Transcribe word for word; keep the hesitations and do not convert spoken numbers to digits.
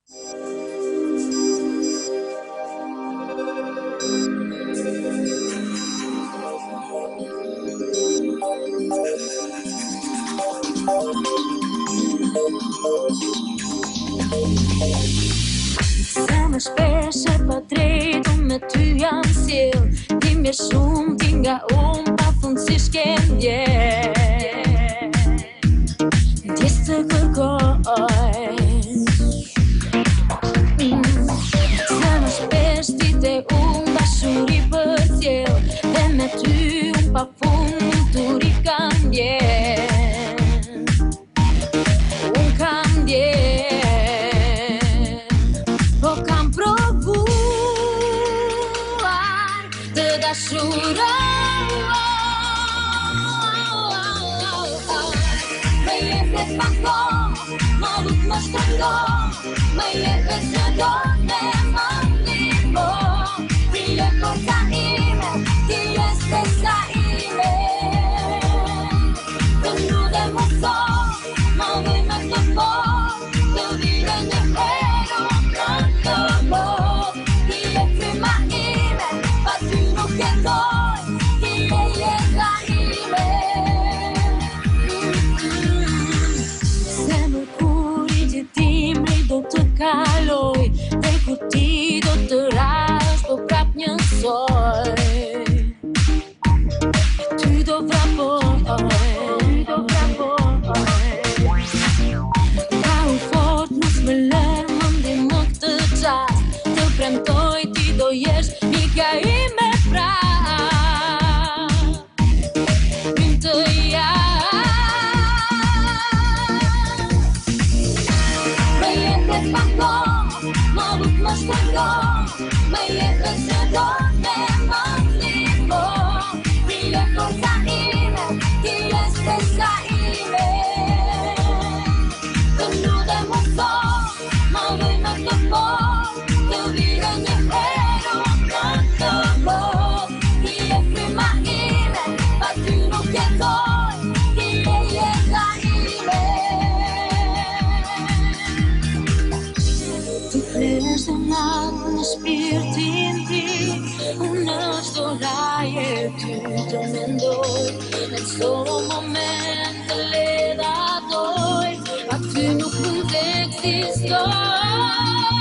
Se më shpesh e pa drejtu me ty jam sjell, ti më shumë, ti nga unë pa fund si shkem vjen. Ndjes të kërkoj mm. Se më shpesh ti te unë dashuri për sjell, dhe me ty unë pa fund turi kam vjen. Unë kam vjen, po kam provuar të dashuroj. Më jepte pak kohë, më lut më shtrëngon, më jepte se do me më ndihmo. Ti je forca ime, ti je stesa ime. Të nudem më sot, më vëj me të fort, të vire një herë në të bot. Ti je fryma ime, pa ty nuk jetoj, ti je jeta ime. Zemër kur i gjetimri do të kaloj, dhe kur ti do të rash, po prap njësoj. Ty do vrapoj, ty do vrapoj. Ka u fort, mos më lër, më ndihmo këtë qast, të premtoj ti do jesh mika ime prap. Vim të jashtë. Më jepte pak kohë, më lut më shtrëngon, më jepte se do me më ndihmo. Ti je forca ime, ti je stesa ime. Të nudem më sot, më vëj me të fort, të vire një herë në të bot. Ti je fryma ime, pa ty nuk jetoj, ti je jeta ime. Ti flesh dhe natë në shpirtin ti, unë në çdo raje ty të mendoj, në çdo moment të le datoj, pa ty nuk mund të ekzistoj.